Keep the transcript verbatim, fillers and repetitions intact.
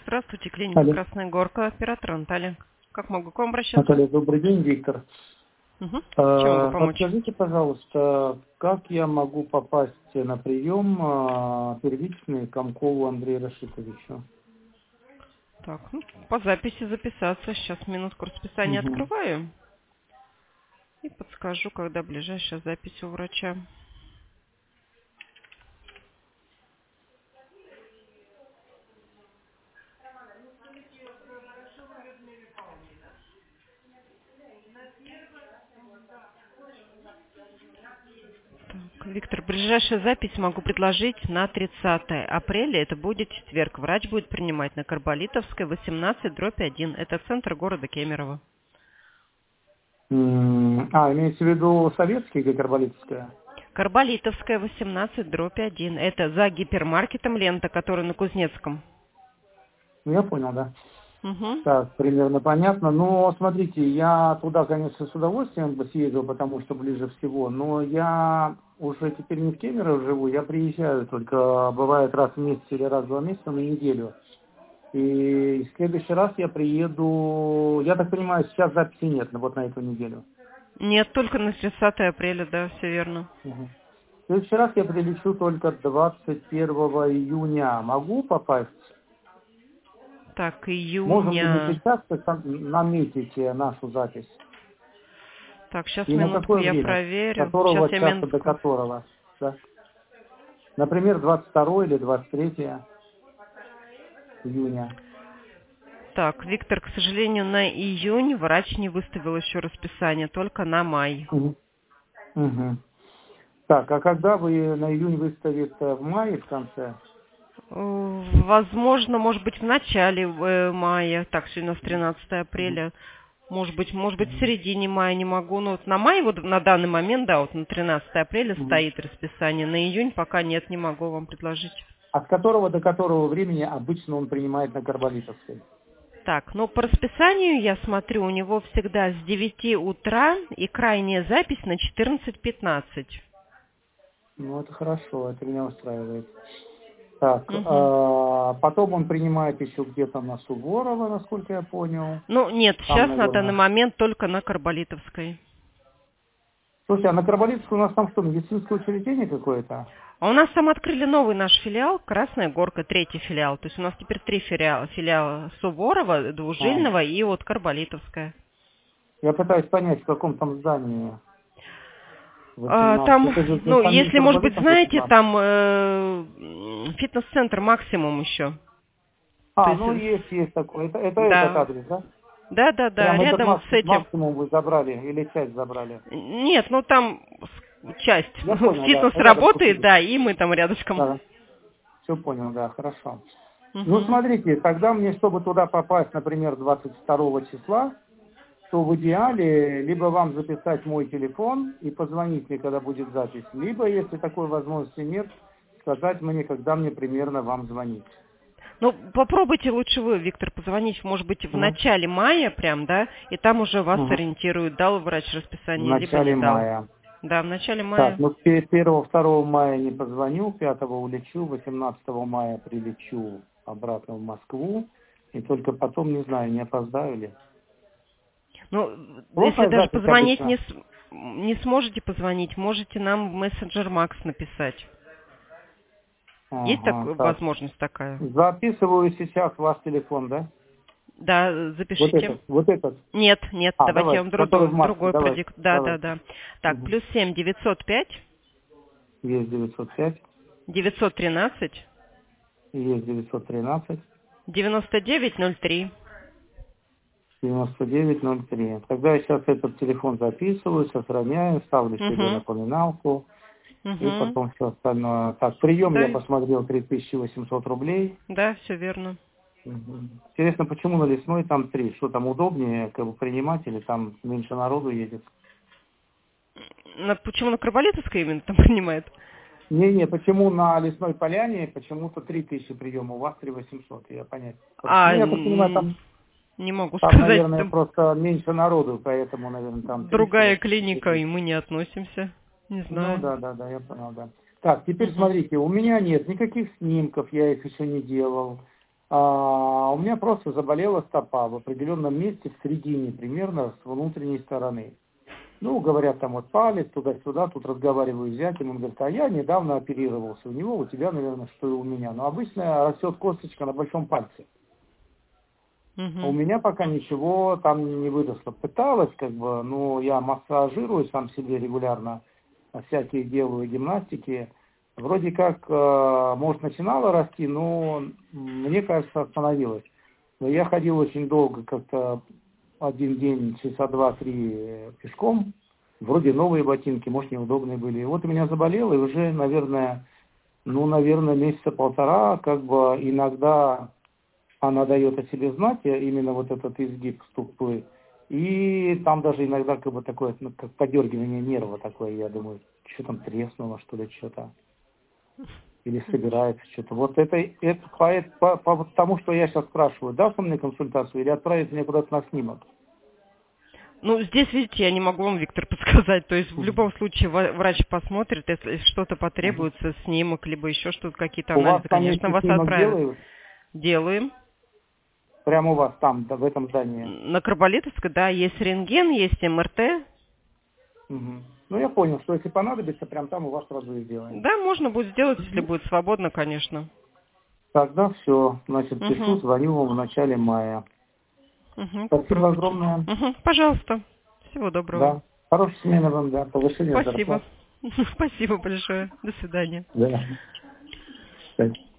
Здравствуйте, клиника Алло. Красная Горка, оператор Наталья. Как могу к вам обращаться? Наталья, добрый день, Виктор. Угу. Чем могу Э, помочь? Подскажите, пожалуйста, как я могу попасть на прием э, первичный к Комкову Андрею Рашитовичу? Так, ну, по записи записаться. Сейчас минутку расписания Угу. открываю и подскажу, когда ближайшая запись у врача. Так, Виктор, ближайшая запись могу предложить на тридцатое апреля. Это будет четверг. Врач будет принимать на Карболитовской, восемнадцать дробь один. Это центр города Кемерово. М, А, имеется в виду советский или Карболитовская? Карболитовская, восемнадцать дробь один. Это за гипермаркетом лента, который на Кузнецком. Ну, я понял, да. Угу. Так, примерно понятно. Но смотрите, я туда, конечно, с удовольствием бы съездил, потому что ближе всего, но я уже теперь не в Кемерово живу, я приезжаю только, бывает, раз в месяц или раз в два месяца на неделю. И в следующий раз я приеду, я так понимаю, сейчас записи нет, ну, вот на эту неделю. Нет, только на тридцатое апреля, да, все верно. Мгм. В следующий раз я прилечу только двадцать первого июня. Могу попасть? Так, Можем ли мы июня. сейчас как-то наметить э, нашу запись? Так, сейчас И на минутку какое я время? С проверю. Сейчас которого я часа до минутку. которого? Да. Например, двадцать второго или двадцать третьего июня. Так, Виктор, к сожалению, на июнь врач не выставил еще расписание, только на май. Мгм. Мгм. Так, а когда вы на июнь выставит э, в мае в конце? Э, Возможно, может быть, в начале э, мая. Так, сегодня у нас тринадцатое Мгм. апреля. Может быть, может быть, в Мгм. середине мая не могу. Но вот на май, вот на данный момент, да, вот на тринадцатое апреля Мгм. стоит расписание. На июнь пока нет, не могу вам предложить. А с которого до которого времени обычно он принимает на Карболитовской? Так, ну по расписанию я смотрю, у него всегда с девяти утра и крайняя запись на четырнадцать пятнадцать. Ну, это хорошо, это меня устраивает. Так, Мгм. а, потом он принимает еще где-то на Суворова, насколько я понял. Ну нет, Там, сейчас на данный наверное. момент только на Карболитовской. Слушай, а на Карболитовской у нас там что, медицинское учреждение какое-то? А у нас там открыли новый наш филиал, Красная Горка, третий филиал. То есть у нас теперь три филиала. Филиал Суворова, А, Двужильного и вот Карболитовская. я пытаюсь понять, в каком там здании. А, восемнадцать. там, Это же за ну, самим если, может быть, Карболитом знаете, восемнадцать. там э, м, фитнес-центр «Максимум» еще. То А, есть, ну э, есть, есть такой. Это, это этот да, адрес, да? да, да, да, Прям этот рядом вот с макс- этим. максимум вы забрали или часть забрали? Нет, ну там с- часть. Я понял, да. Фитнес Рядом работает, купили. да, и мы там рядышком. Да, все понял, да, хорошо. Ну, Угу. смотрите, тогда мне, чтобы туда попасть, например, двадцать второго числа, то в идеале либо вам записать мой телефон и позвонить мне, когда будет запись, либо, если такой возможности нет, сказать мне, когда мне примерно вам звонить. Ну, попробуйте лучше вы, Виктор, позвонить, может быть, в Мгм. начале мая прям, да, и там уже вас Мгм. сориентируют, дал врач В расписание, либо не начале дал. мая. Да, в начале Так, мая. ну первого-второго мая не позвоню, пятого улечу, восемнадцатого мая прилечу обратно в Москву, и только потом, не знаю, не опоздаю ли. Ну, если Плотная даже запись позвонить обычно. не, с- не сможете позвонить, можете нам в мессенджер Макс написать. Есть так, Ага, так. возможность такая? Записываю сейчас ваш телефон, да? Да, Вот запишите. этот, вот этот. Нет, нет, А, давайте я давай, вам который в другой, Максе, другой давай, продикт. Да, да, давай. да. Так, Угу. плюс семь девятьсот пять Есть девятьсот пять, девятьсот тринадцать есть девятьсот тринадцать, девяносто девять ноль три. девяносто девять ноль три. Тогда я сейчас этот телефон записываю, сохраняю, ставлю себе Угу, напоминалку, и угу. потом все остальное. Так, прием я Да, посмотрел три тысячи восемьсот рублей. да, все верно. Мгм. Интересно, почему на Лесной там три? Что там удобнее, как бы принимать, или там меньше народу едет? На, почему на Карболитовской именно там принимает? Не-не, почему на Лесной Поляне почему-то три тысячи приема, у вас три тысячи восемьсот, я понять. Ну, А, я просто понимаю, м, там, не могу там, сказать, наверное, там просто меньше народу, поэтому, наверное, там триста другая восемьдесят. клиника, и мы не относимся. Не Ну, знаю. да, да, да, я понял, да. Так, теперь Угу. смотрите, у меня нет никаких снимков, я их еще не делал. А, у меня просто заболела стопа в определенном месте, в середине примерно, с внутренней стороны. Ну, говорят, там вот палец, туда-сюда, тут разговариваю с зятем, он говорит, а я недавно оперировался у него, у тебя, наверное, что и у меня. Но обычно растет косточка на большом пальце. А у Угу. меня пока ничего там не выросло. Пыталась, как бы, ну, я массажирую сам себе регулярно, всякие делаю гимнастики. Вроде как, э, может, начинала расти, но мне кажется, остановилась. Но я ходил очень долго, как-то один день, часа два-три пешком. Вроде новые ботинки, может, неудобные были. И вот у меня заболело, и уже, наверное, ну, наверное, месяца полтора, как бы иногда она дает о себе знать, именно вот этот изгиб стопы. И там даже иногда как бы такое, ну, как подергивание нерва такое, я думаю, что там треснуло, что ли, что-то. Или собирается что-то. Вот это, это по, по, по тому, что я сейчас спрашиваю, даст он мне консультацию или отправит меня куда-то на снимок? Ну, здесь, видите, я не могу вам, Виктор, подсказать. То есть в Мгм. любом случае ва- врач посмотрит, если что-то Мгм. потребуется, снимок, либо еще что-то, какие-то У вас анализы, конечно, памятный вас снимок отправят. делают? Делаем. Прямо у вас там, да, в этом здании? На Карболитовской, да, есть рентген, есть эм эр тэ. Мгм. Ну, я понял, что если понадобится, прям там у вас сразу и сделаем. Да, можно будет сделать, если Мгм. будет свободно, конечно. Тогда все. Значит, пишу, Угу. звоню вам в начале мая. Угу, Спасибо попробуйте. огромное. Угу, пожалуйста. Всего доброго. Да. Хорошей смены вам, да. Повышения Спасибо. зарплат. Спасибо большое. До свидания. Да.